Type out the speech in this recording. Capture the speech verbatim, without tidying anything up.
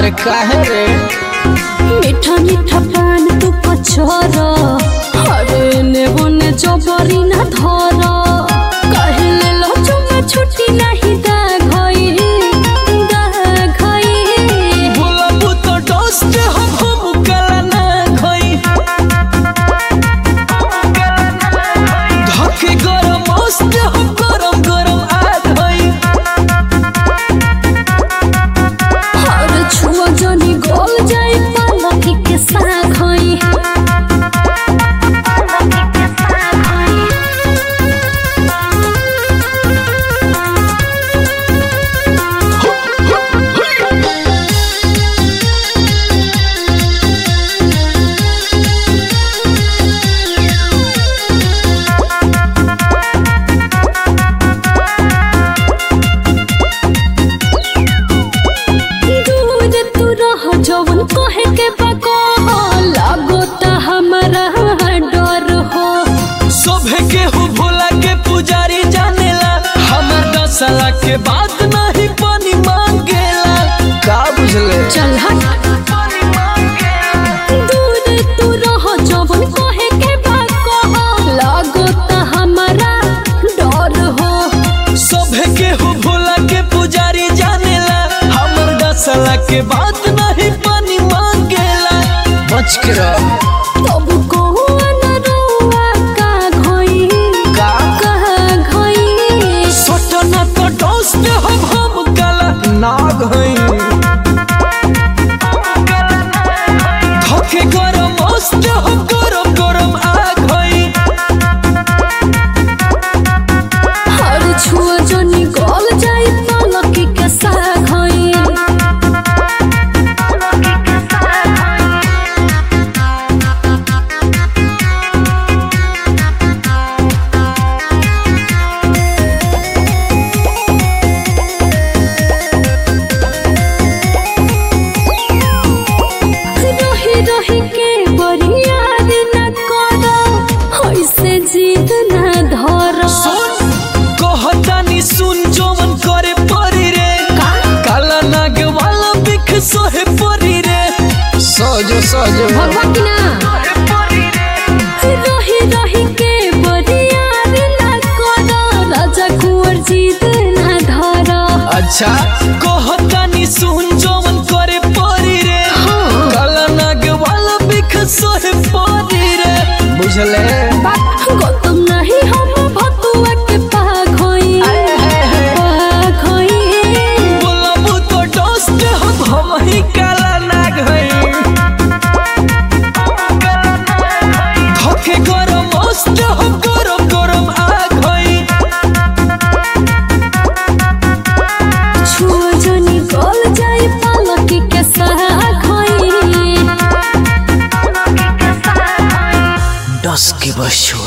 अरे काहे रे मीठा मीठा पान तू पछोरा अरे नेबो ने जबरी ना धरा कहले लो चुमा छुट्टी नहीं दा घई दा घई बोलबू तो डोस्ट हम हम कला ना खई धके गरम मस्त हम गरम गरम आ खई अरे छुआ जनी गोल जाई पालकी के साथ खई जवन कहे के बको लागो ता हमारा डर हो सोभे के हो भोला के पुजारी जानेला हमर दसला के बात नहीं पानी मांगेला का बुझले चल हट दूर तू रह जवन कहे के बको लागो ता हमारा डर हो सोभे के हो भोला के पुजारी जानेला हमर दसला के बात नहीं पानी मांगेला बच के रह तब को न रोआ का घई का का घई सोटना तो डोस्ट हम हम गला नाग हई धके गरम मस्त हम गरम गरम आग हई हर छुआ जनी गल जाई पालकी के साथ घई रही रही के बरियाद न करो ऐसे जीत न धरो सुन कहतानी सुन जोवन करे परी रे काला नाग वाला बिख सोहे परी रे सजो सजो भगवा की ना रही रही के बरियाद न करो राजा कुंवर जीत न धरो अच्छा कहतानी सुन जोवन करे परी रे हाँ। काला नाग वाला बिख सोहे परी रे बुझले गौतम नहीं हम भतुआ के पाग होई पाग होई बोलबू तो डोस्ट हम हम ही काला नाग हई धके गरम मस्त हम गरम गरम आग हई छुआ जनी गल जाई पालकी के साथ होई दस के बस छोड़